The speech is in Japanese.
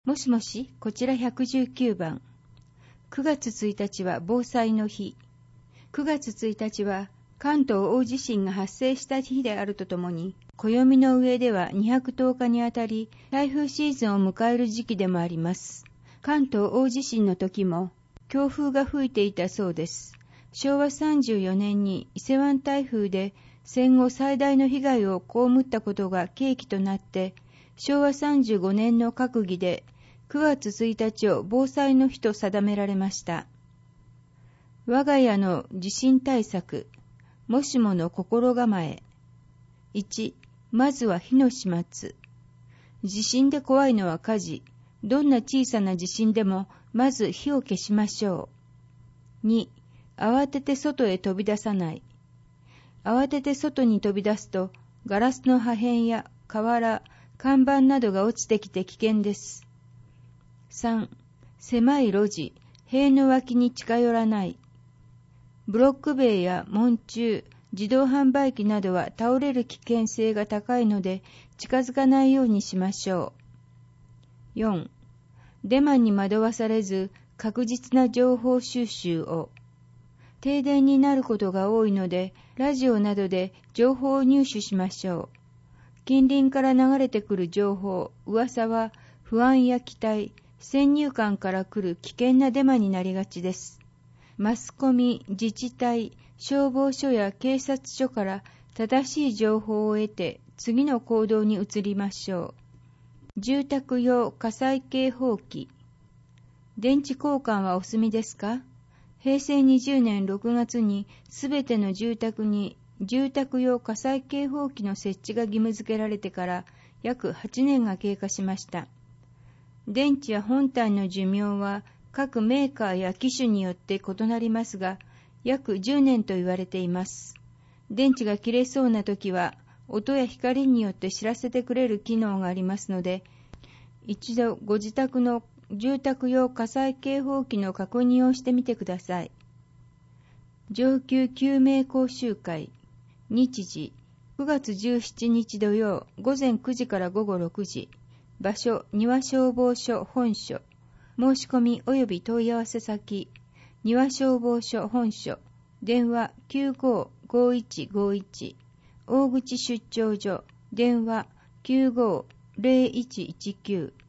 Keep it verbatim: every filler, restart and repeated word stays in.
もしもし、こちらひゃくじゅうきゅうばん。くがつついたちは防災の日。くがつついたちは関東大地震が発生した日であるとともに、暦の上ではにひゃくとおかにあたり、台風シーズンを迎える時期でもあります。関東大地震の時も、強風が吹いていたそうです。しょうわさんじゅうよねんに伊勢湾台風で戦後最大の被害を被ったことが契機となって、しょうわさんじゅうごねんの閣議でくがつついたちを防災の日と定められました。我が家の地震対策、もしもの心構え。いち、まずは火の始末。地震で怖いのは火事。どんな小さな地震でもまず火を消しましょう。に、慌てて外へ飛び出さない。慌てて外に飛び出すとガラスの破片や瓦、看板などが落ちてきて危険です。さん、狭い路地、塀の脇に近寄らない。ブロック塀や門柱、自動販売機などは倒れる危険性が高いので近づかないようにしましょう。よん、デマに惑わされず確実な情報収集を。停電になることが多いので、ラジオなどで情報を入手しましょう。近隣から流れてくる情報、噂は不安や期待、先入観から来る危険なデマになりがちです。マスコミ、自治体、消防署や警察署から正しい情報を得て次の行動に移りましょう。住宅用火災警報器。電池交換はお済みですか？へいせいにじゅうねんろくがつにすべての住宅に住宅用火災警報器の設置が義務付けられてから約はちねんが経過しました。電池や本体の寿命は各メーカーや機種によって異なりますが、約じゅうねんと言われています。電池が切れそうな時は、音や光によって知らせてくれる機能がありますので、一度ご自宅の住宅用火災警報器の確認をしてみてください。上級救命講習会。日時、くがつじゅうしちにち土曜、午前くじから午後ろくじ。場所、庭消防署本所。申し込み及び問い合わせ先、庭消防署本所。電話 きゅうごーごーいちごーいち。大口出張所。電話 きゅうごーぜろいちいちきゅう。